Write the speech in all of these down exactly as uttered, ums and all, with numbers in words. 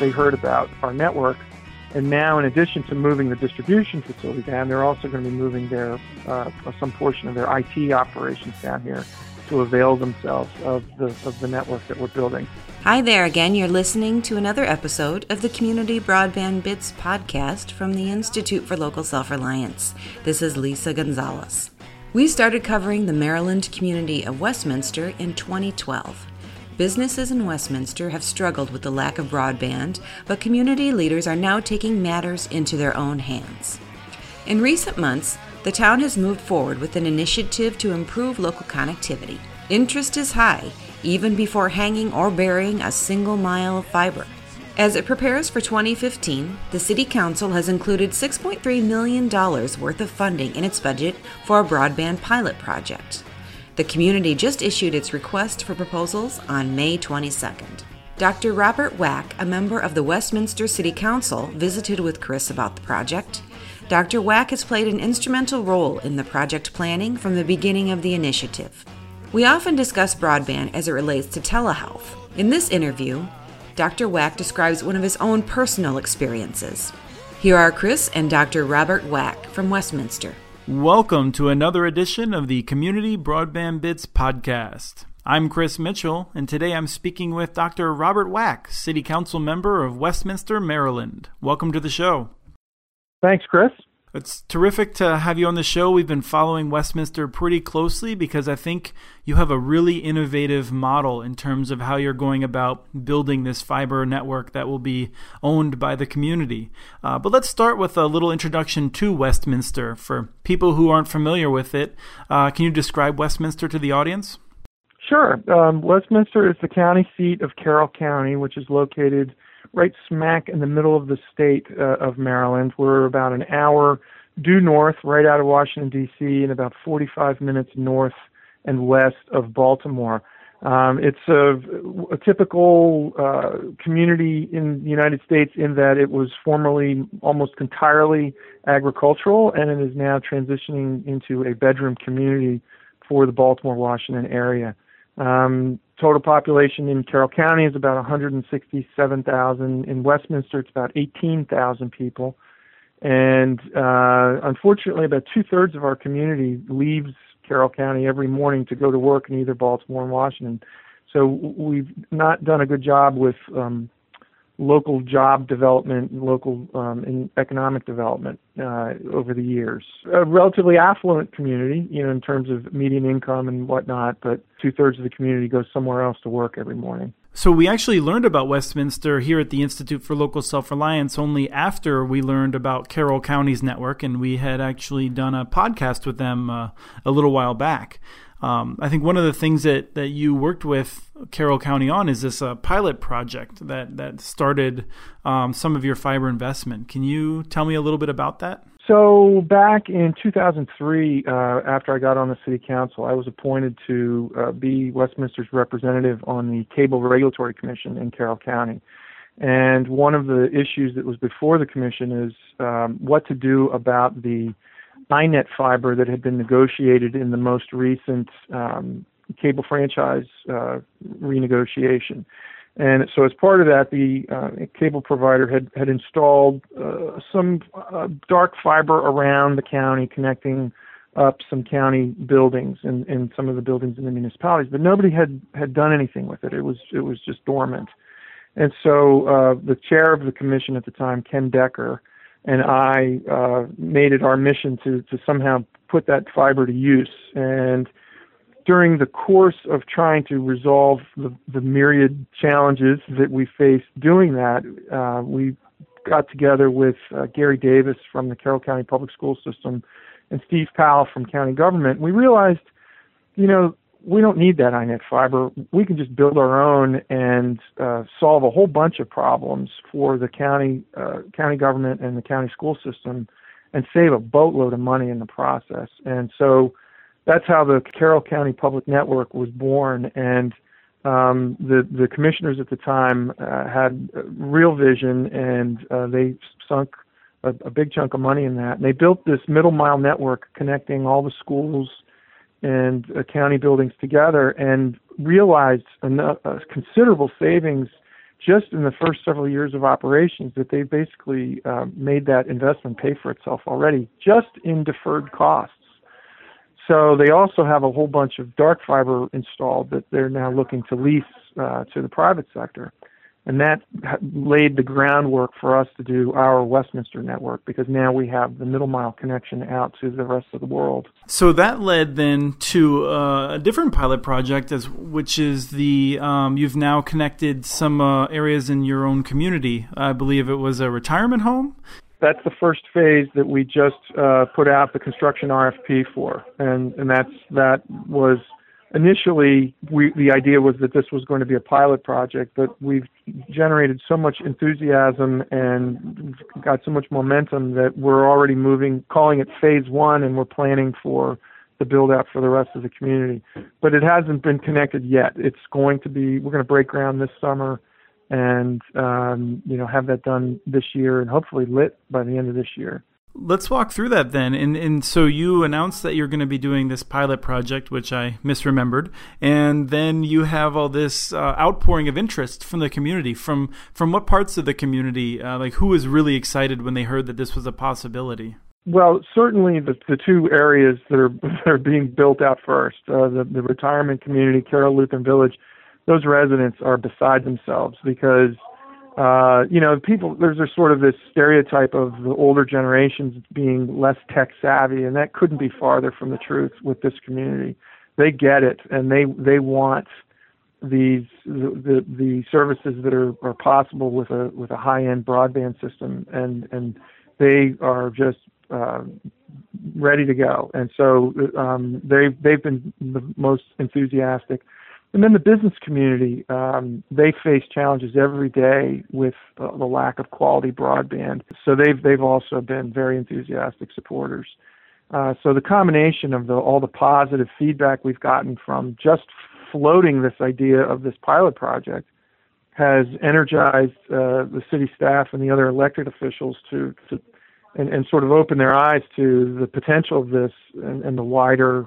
they heard about our network. And now, in addition to moving the distribution facility down, they're also going to be moving their uh, some portion of their I T operations down here to avail themselves of the of the network that we're building. Hi there again. You're listening to another episode of the Community Broadband Bits podcast from the Institute for Local Self-Reliance. This is Lisa Gonzalez. We started covering the Maryland community of Westminster in twenty twelve. Businesses in Westminster have struggled with the lack of broadband, but community leaders are now taking matters into their own hands. In recent months, the town has moved forward with an initiative to improve local connectivity. Interest is high, even before hanging or burying a single mile of fiber. As it prepares for twenty fifteen, the City Council has included six point three million dollars worth of funding in its budget for a broadband pilot project. The community just issued its request for proposals on May twenty-second. Doctor Robert Wack, a member of the Westminster City Council, visited with Chris about the project. Doctor Wack has played an instrumental role in the project planning from the beginning of the initiative. We often discuss broadband as it relates to telehealth. In this interview, Doctor Wack describes one of his own personal experiences. Here are Chris and Doctor Robert Wack from Westminster. Welcome to another edition of the Community Broadband Bits podcast. I'm Chris Mitchell, and today I'm speaking with Doctor Robert Wack, City Council member of Westminster, Maryland. Welcome to the show. Thanks, Chris. It's terrific to have you on the show. We've been following Westminster pretty closely because I think you have a really innovative model in terms of how you're going about building this fiber network that will be owned by the community. Uh, but let's start with a little introduction to Westminster. For people who aren't familiar with it, uh, can you describe Westminster to the audience? Sure. Um, Westminster is the county seat of Carroll County, which is located right smack in the middle of the state uh, of Maryland. We're about an hour due north, right out of Washington, D C, and about forty-five minutes north and west of Baltimore. Um, it's a, a typical uh, community in the United States in that it was formerly almost entirely agricultural, and it is now transitioning into a bedroom community for the Baltimore, Washington area. Um, total population in Carroll County is about one hundred sixty-seven thousand. In Westminster, it's about eighteen thousand people. And uh, unfortunately, about two-thirds of our community leaves Carroll County every morning to go to work in either Baltimore and Washington. So we've not done a good job with um, local job development, local um, and economic development uh, over the years. A relatively affluent community, you know, in terms of median income and whatnot, but two-thirds of the community goes somewhere else to work every morning. So we actually learned about Westminster here at the Institute for Local Self-Reliance only after we learned about Carroll County's network, and we had actually done a podcast with them uh, a little while back. Um, I think one of the things that, that you worked with Carroll County on is this uh, pilot project that, that started um, some of your fiber investment. Can you tell me a little bit about that? So back in two thousand three, uh, after I got on the City Council, I was appointed to uh, be Westminster's representative on the Cable Regulatory Commission in Carroll County. And one of the issues that was before the commission is um, what to do about the iNet fiber that had been negotiated in the most recent um, cable franchise uh, renegotiation. And so as part of that, the uh, cable provider had, had installed uh, some uh, dark fiber around the county, connecting up some county buildings and, and some of the buildings in the municipalities, but nobody had, had done anything with it. It was it was just dormant. And so uh, the chair of the commission at the time, Ken Decker, and I uh, made it our mission to, to somehow put that fiber to use. And during the course of trying to resolve the, the myriad challenges that we faced doing that, uh, we got together with uh, Gary Davis from the Carroll County Public School System and Steve Powell from county government. We realized, you know, we don't need that iNet fiber. We can just build our own and uh, solve a whole bunch of problems for the county uh, county government and the county school system and save a boatload of money in the process. And so that's how the Carroll County Public Network was born. And um, the, the commissioners at the time uh, had real vision, and uh, they sunk a, a big chunk of money in that. And they built this middle mile network connecting all the schools and uh, county buildings together, and realized a, a considerable savings just in the first several years of operations that they basically uh, made that investment pay for itself already, just in deferred costs. So they also have a whole bunch of dark fiber installed that they're now looking to lease uh, to the private sector. And that laid the groundwork for us to do our Westminster network, because now we have the middle mile connection out to the rest of the world. So that led then to uh, a different pilot project, as which is the um, you've now connected some uh, areas in your own community. I believe it was a retirement home. That's the first phase that we just uh, put out the construction R F P for, and and that's that was. Initially, we, the idea was that this was going to be a pilot project, but we've generated so much enthusiasm and got so much momentum that we're already moving, calling it phase one, and we're planning for the build out for the rest of the community. But it hasn't been connected yet. It's going to be, we're going to break ground this summer and, um, you know, have that done this year and hopefully lit by the end of this year. Let's walk through that then. And and so you announced that you're going to be doing this pilot project, which I misremembered, and then you have all this uh, outpouring of interest from the community. From from what parts of the community? Uh, like, who was really excited when they heard that this was a possibility? Well, certainly the the two areas that are that are being built out first, uh, the the retirement community, Carroll Lutheran Village. Those residents are beside themselves because. Uh, you know, people, there's a sort of this stereotype of the older generations being less tech savvy, and that couldn't be farther from the truth with this community. They get it, and they, they want these, the, the, the services that are, are possible with a, with a high-end broadband system, and, and they are just, uh, ready to go. And so, um, they've, they've been the most enthusiastic. And then the business community, um, they face challenges every day with uh, the lack of quality broadband. So they've they've also been very enthusiastic supporters. Uh, so the combination of the, all the positive feedback we've gotten from just floating this idea of this pilot project has energized uh, the city staff and the other elected officials to, to and, and sort of open their eyes to the potential of this and, and the wider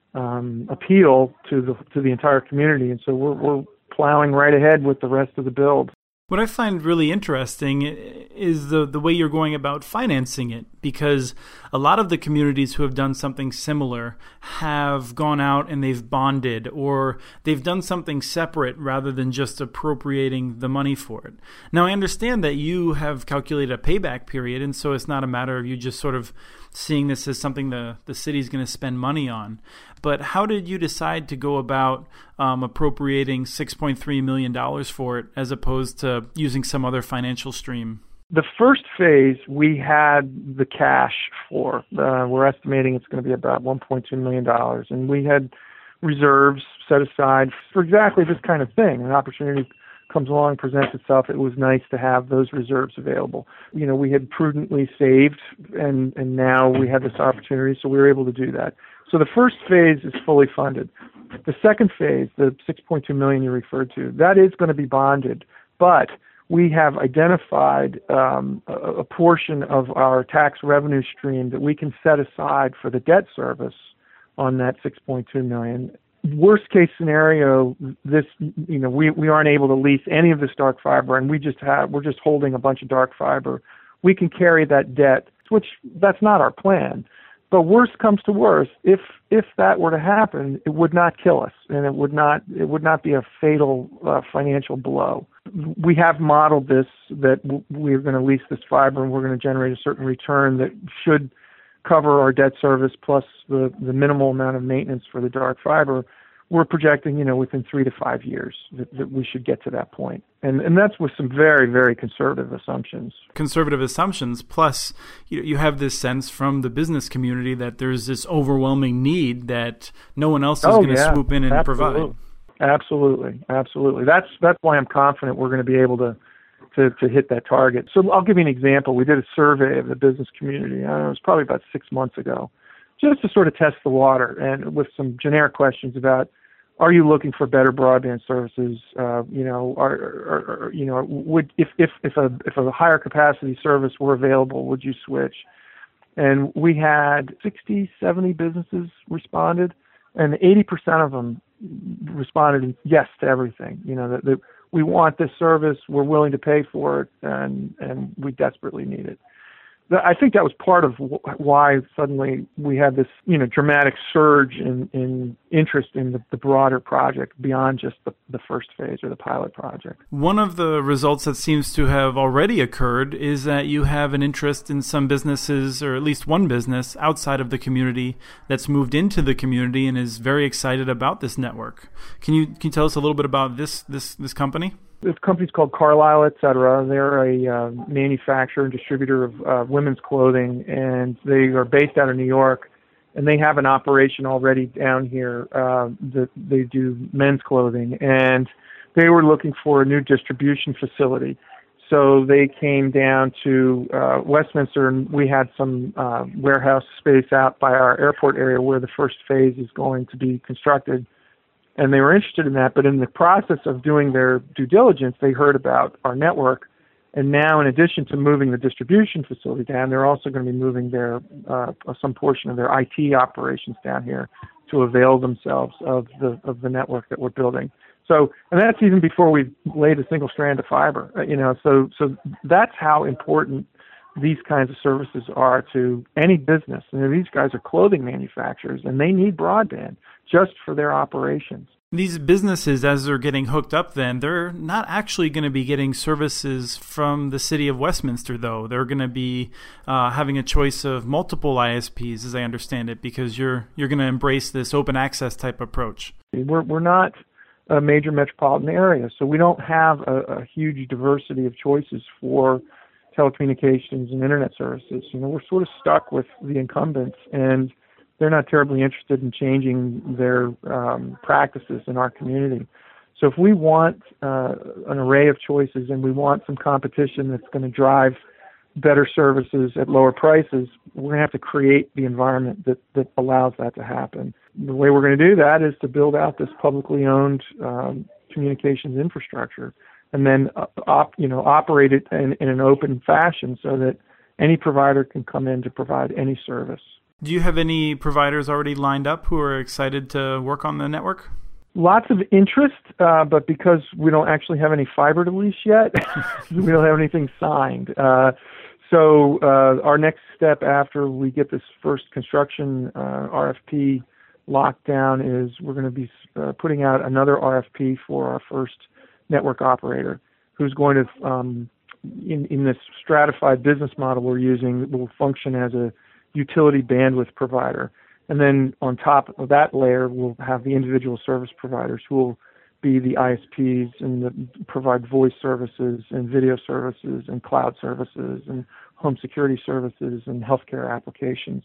Um, appeal to the to the entire community, and so we're we're plowing right ahead with the rest of the build. What I find really interesting is the the way you're going about financing it, because a lot of the communities who have done something similar have gone out and they've bonded, or they've done something separate rather than just appropriating the money for it. Now, I understand that you have calculated a payback period, and so it's not a matter of you just sort of seeing this as something the, the city's going to spend money on. But how did you decide to go about um, appropriating six point three million dollars for it as opposed to using some other financial stream? The first phase we had the cash for. Uh, we're estimating it's going to be about one point two million dollars. And we had reserves set aside for exactly this kind of thing. An opportunity comes along, presents itself. It was nice to have those reserves available. You know, we had prudently saved, and, and now we had this opportunity, so we were able to do that. So the first phase is fully funded. The second phase, the six point two million dollars you referred to, that is going to be bonded, but we have identified um, a, a portion of our tax revenue stream that we can set aside for the debt service on that six point two million dollars. Worst case scenario, this, you know, we, we aren't able to lease any of this dark fiber, and we just have, we're just holding a bunch of dark fiber. We can carry that debt, which that's not our plan. But worst comes to worst, if if that were to happen, it would not kill us, and it would not it would not be a fatal uh, financial blow. We have modeled this that w- we're going to lease this fiber, and we're going to generate a certain return that should cover our debt service plus the, the minimal amount of maintenance for the dark fiber. We're projecting, you know, within three to five years that, that we should get to that point. And and that's with some very, very conservative assumptions. Conservative assumptions, plus you, you have this sense from the business community that there's this overwhelming need that no one else is oh, going to yeah, swoop in and absolutely. provide. Absolutely, absolutely. That's that's why I'm confident we're going to be able to, to, to hit that target. So I'll give you an example. We did a survey of the business community. I don't know, it was probably about six months ago, just to sort of test the water and with some generic questions about, are you looking for better broadband services? Uh, you know, are, are, are you know, would if if if a if a higher capacity service were available, would you switch? And we had sixty, seventy businesses responded, and eighty percent of them responded yes to everything. You know, that, that we want this service, we're willing to pay for it, and, and we desperately need it. I think that was part of why suddenly we had this, you know, dramatic surge in, in interest in the, the broader project beyond just the, the first phase or the pilot project. One of the results that seems to have already occurred is that you have an interest in some businesses, or at least one business outside of the community that's moved into the community and is very excited about this network. Can you can you tell us a little bit about this this this company? This company's called Carlisle, et cetera. They're a uh, manufacturer and distributor of uh, women's clothing, and they are based out of New York, and they have an operation already down here uh, that they do men's clothing, and they were looking for a new distribution facility. So they came down to uh, Westminster, and we had some uh, warehouse space out by our airport area where the first phase is going to be constructed. And they were interested in that, but in the process of doing their due diligence, they heard about our network. And now, in addition to moving the distribution facility down, they're also going to be moving their uh, some portion of their I T operations down here to avail themselves of the of the network that we're building. So, and that's even before we've laid a single strand of fiber. Uh, you know, so so that's how important these kinds of services are to any business. And these guys are clothing manufacturers, and they need broadband just for their operations. These businesses, as they're getting hooked up then, they're not actually going to be getting services from the city of Westminster, though. They're going to be uh, having a choice of multiple I S Ps, as I understand it, because you're you're going to embrace this open access type approach. We're, we're not a major metropolitan area, so we don't have a, a huge diversity of choices for telecommunications and internet services. You know, we're sort of stuck with the incumbents, and they're not terribly interested in changing their um, practices in our community. So if we want uh, an array of choices and we want some competition that's going to drive better services at lower prices, we're going to have to create the environment that, that allows that to happen. The way we're going to do that is to build out this publicly owned um, communications infrastructure, and then uh, op, you know, operate it in, in an open fashion so that any provider can come in to provide any service. Do you have any providers already lined up who are excited to work on the network? Lots of interest, uh, but because we don't actually have any fiber to lease yet, we don't have anything signed. Uh, so uh, our next step after we get this first construction uh, R F P locked down is we're going to be uh, putting out another R F P for our first network operator, who's going to, um, in, in this stratified business model we're using, will function as a utility bandwidth provider. And then on top of that layer, we'll have the individual service providers who will be the I S Ps and the, provide voice services and video services and cloud services and home security services and healthcare applications.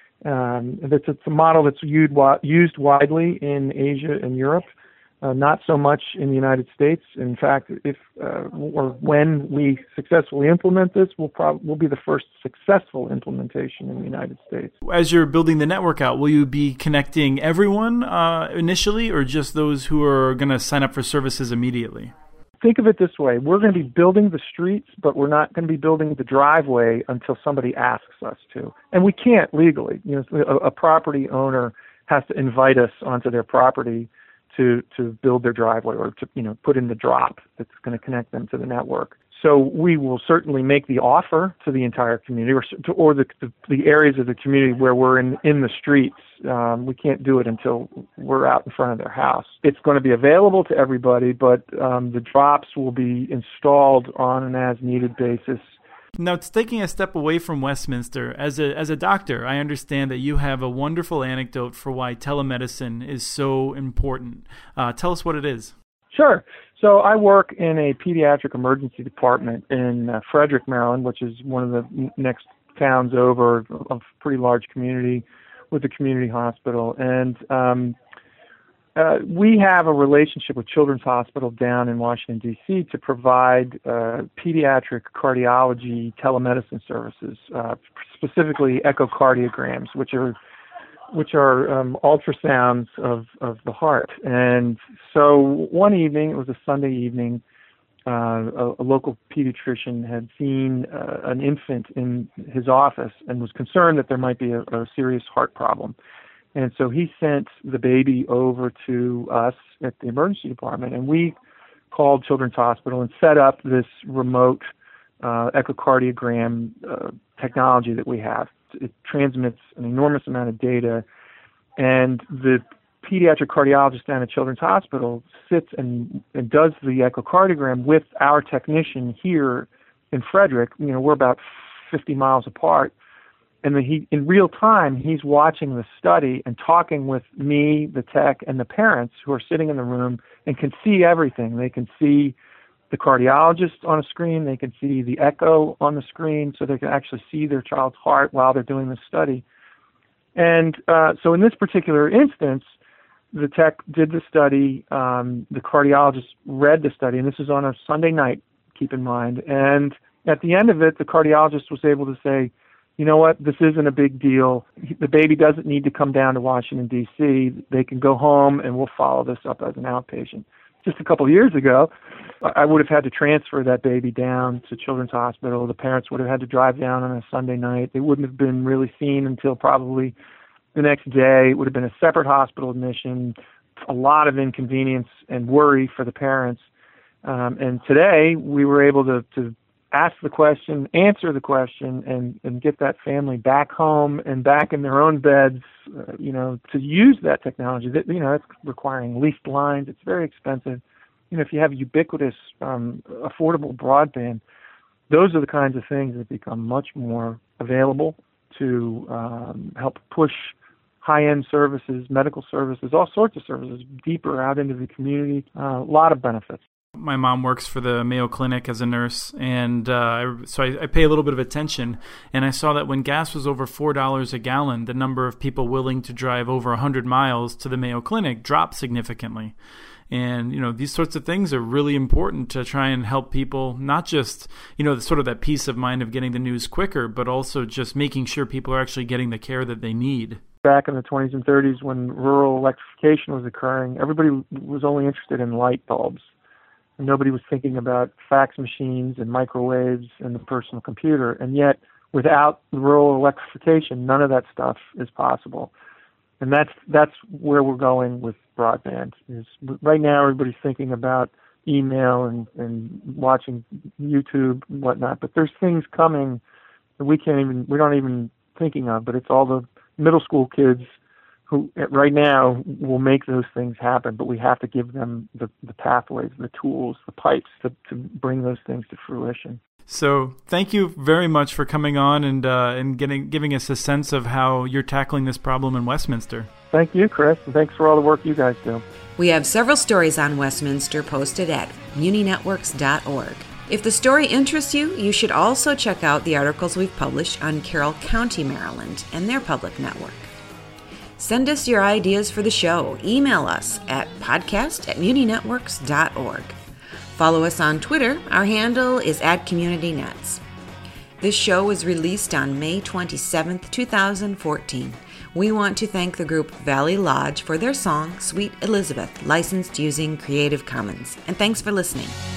Um, it's, it's a model that's used, used widely in Asia and Europe, uh, not so much in the United States. In fact, if uh, or when we successfully implement this, we'll probably will be the first successful implementation in the United States. As you're building the network out, will you be connecting everyone uh, initially, or just those who are going to sign up for services immediately? Think of it this way. We're going to be building the streets, but we're not going to be building the driveway until somebody asks us to. And we can't legally. You know, a, a property owner has to invite us onto their property to, to build their driveway or to, you know, put in the drop that's going to connect them to the network. So we will certainly make the offer to the entire community, or, to, or the, the the areas of the community where we're in, in the streets. Um, we can't do it until we're out in front of their house. It's going to be available to everybody, but um, the drops will be installed on an as-needed basis. Now, it's taking a step away from Westminster. As a as a doctor, I understand that you have a wonderful anecdote for why telemedicine is so important. Uh, tell us what it is. Sure. So I work in a pediatric emergency department in uh, Frederick, Maryland, which is one of the next towns over, of a pretty large community with a community hospital. And um, uh, we have a relationship with Children's Hospital down in Washington, D C to provide uh, pediatric cardiology telemedicine services, uh, specifically echocardiograms, which are which are um, ultrasounds of, of the heart. And so one evening, it was a Sunday evening, uh, a, a local pediatrician had seen uh, an infant in his office and was concerned that there might be a, a serious heart problem. And so he sent the baby over to us at the emergency department, and we called Children's Hospital and set up this remote uh, echocardiogram uh, technology that we have. It transmits an enormous amount of data, and the pediatric cardiologist down at Children's Hospital sits and, and does the echocardiogram with our technician here in Frederick. You know, we're about fifty miles apart. And the, he, in real time, he's watching the study and talking with me, the tech, and the parents who are sitting in the room and can see everything. They can see the cardiologist on a screen. They can see the echo on the screen, so they can actually see their child's heart while they're doing the study. And uh, so in this particular instance, the tech did the study. Um, the cardiologist read the study, and this is on a Sunday night, keep in mind. And at the end of it, the cardiologist was able to say, you know what, this isn't a big deal. The baby doesn't need to come down to Washington, D C They can go home, and we'll follow this up as an outpatient. Just a couple of years ago, I would have had to transfer that baby down to Children's Hospital. The parents would have had to drive down on a Sunday night. They wouldn't have been really seen until probably the next day. It would have been a separate hospital admission, a lot of inconvenience and worry for the parents. Um, and today, we were able to, to ask the question, answer the question, and, and get that family back home and back in their own beds, uh, you know, to use that technology. That, you know, it's requiring leased lines. It's very expensive. You know, if you have ubiquitous, um, affordable broadband, those are the kinds of things that become much more available to um, help push high-end services, medical services, all sorts of services deeper out into the community. Uh, a lot of benefits. My mom works for the Mayo Clinic as a nurse, and uh, so I, I pay a little bit of attention, and I saw that when gas was over four dollars a gallon, the number of people willing to drive over one hundred miles to the Mayo Clinic dropped significantly. And, you know, these sorts of things are really important to try and help people, not just, you know, sort of that peace of mind of getting the news quicker, but also just making sure people are actually getting the care that they need. Back in the twenties and thirties, when rural electrification was occurring, everybody was only interested in light bulbs. Nobody was thinking about fax machines and microwaves and the personal computer. And yet, without rural electrification, none of that stuff is possible. And that's that's where we're going with broadband. Is right now, everybody's thinking about email and, and watching YouTube and whatnot. But there's things coming that we can't even, we're not even thinking of. But it's all the middle school kids who right now will make those things happen, but we have to give them the, the pathways, the tools, the pipes to, to bring those things to fruition. So thank you very much for coming on and uh, and getting giving us a sense of how you're tackling this problem in Westminster. Thank you, Chris, and thanks for all the work you guys do. We have several stories on Westminster posted at muni networks dot org. If the story interests you, you should also check out the articles we've published on Carroll County, Maryland, and their public network. Send us your ideas for the show. Email us at podcast at muni networks dot org. Follow us on Twitter. Our handle is at CommunityNets. This show was released on May twenty-seventh, twenty fourteen. We want to thank the group Valley Lodge for their song, Sweet Elizabeth, licensed using Creative Commons. And thanks for listening.